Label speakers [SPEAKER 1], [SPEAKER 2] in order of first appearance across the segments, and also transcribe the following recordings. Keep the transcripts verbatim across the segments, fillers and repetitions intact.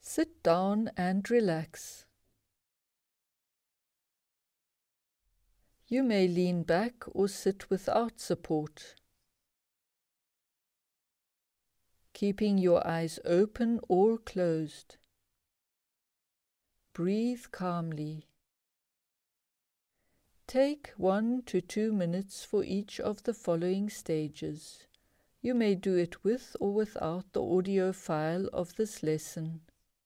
[SPEAKER 1] Sit down and relax. You may lean back or sit without support, keeping your eyes open or closed. Breathe calmly. Take one to two minutes for each of the following stages. You may do it with or without the audio file of this lesson.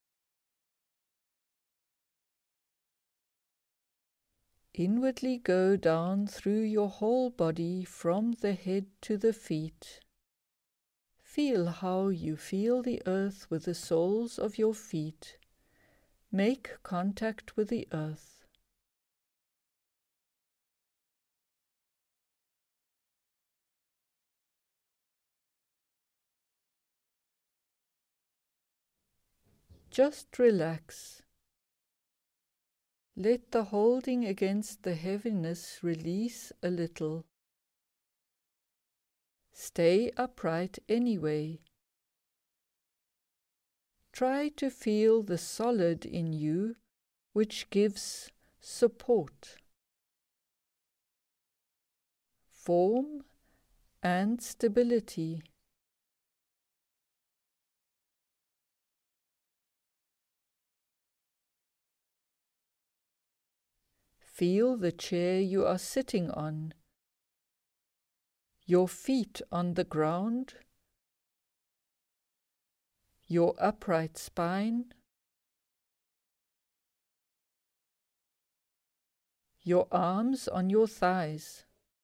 [SPEAKER 1] Inwardly go down through your whole body from the head to the feet. Feel how you feel the earth with the soles of your feet. Make contact with the earth. Just relax. Let the holding against the heaviness release a little. Stay upright anyway. Try to feel the solid in you, which gives support, form, and stability. Feel the chair you are sitting on, your feet on the ground, your upright spine, your arms on your thighs.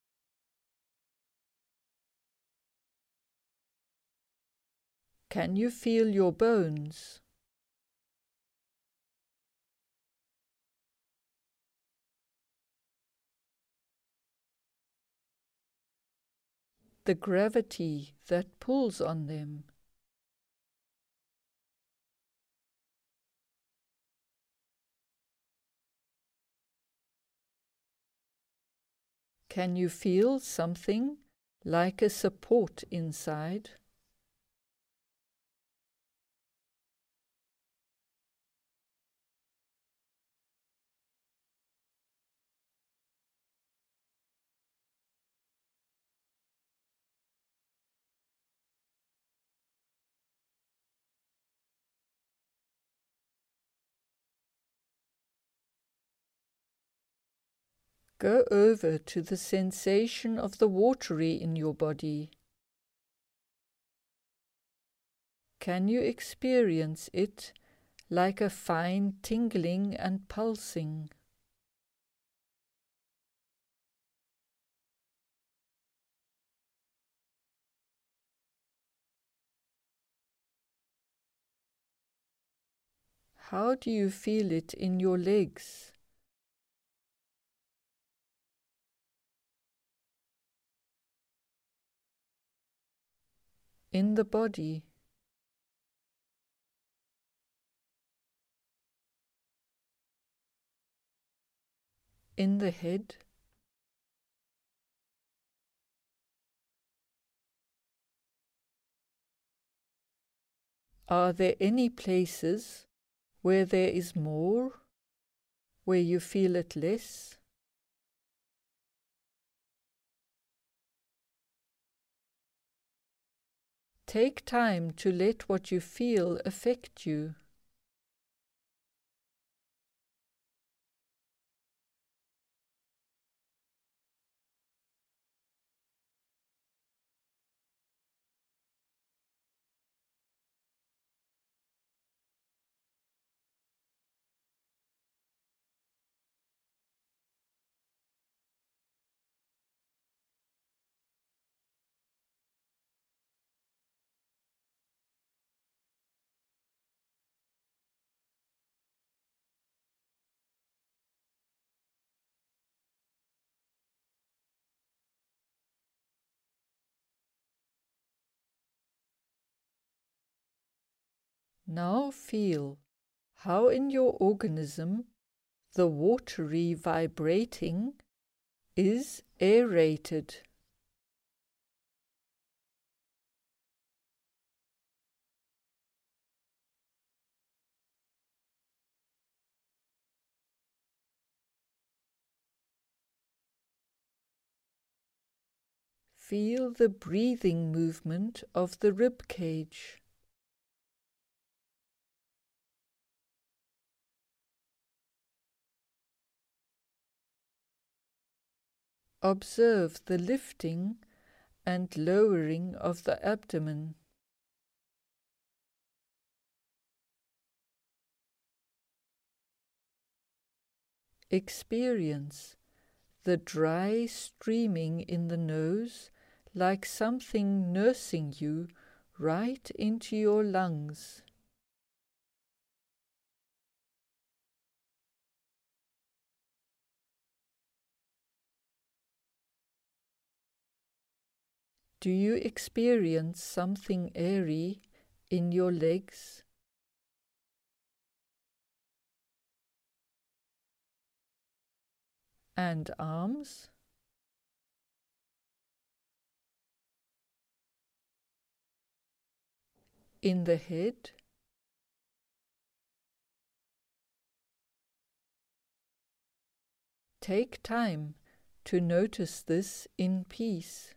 [SPEAKER 1] Can you feel your bones? The gravity that pulls on them. Can you feel something like a support inside? Go over to the sensation of the watery in your body. Can you experience it like a fine tingling and pulsing? How do you feel it in your legs? In the body? In the head? Are there any places where there is more, where you feel it less? Take time to let what you feel affect you. Now feel how in your organism the watery vibrating is aerated. Feel the breathing movement of the rib cage. Observe the lifting and lowering of the abdomen. Experience the dry streaming in the nose like something nursing you right into your lungs. Do you experience something airy in your legs? And arms? In the head? Take time to notice this in peace.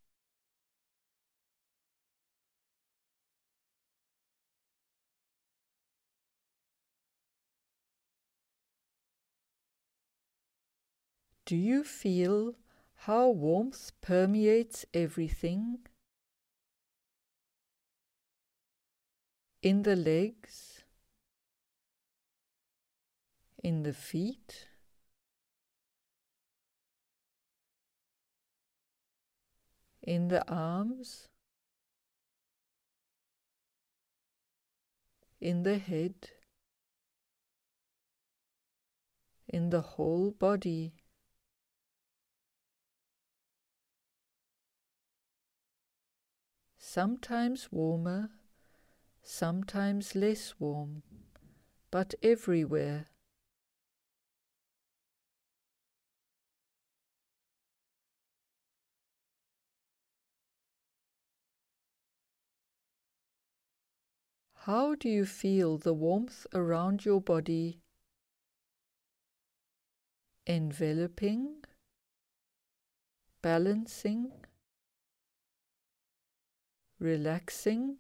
[SPEAKER 1] Do you feel how warmth permeates everything? In the legs, in the feet, in the arms, in the head, in the whole body. Sometimes warmer, sometimes less warm, but everywhere. How do you feel the warmth around your body? Enveloping, balancing, relaxing.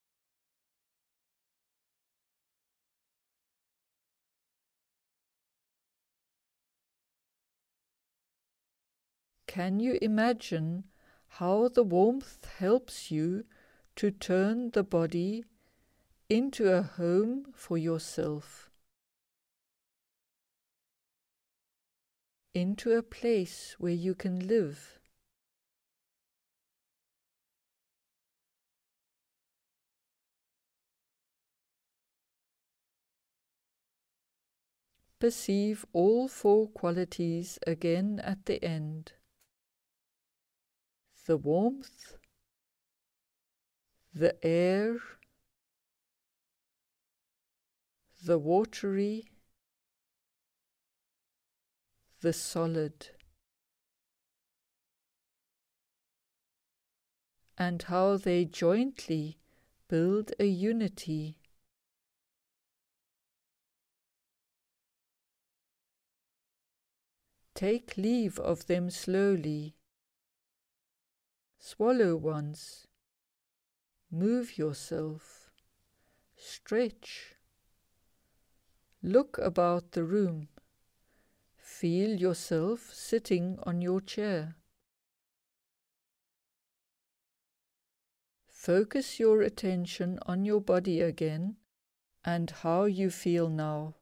[SPEAKER 1] Can you imagine how the warmth helps you to turn the body into a home for yourself, into a place where you can live? Perceive all four qualities again at the end. The warmth, the air, the watery, the solid, and how they jointly build a unity. Take leave of them slowly. Swallow once. Move yourself. Stretch. Look about the room. Feel yourself sitting on your chair. Focus your attention on your body again and how you feel now.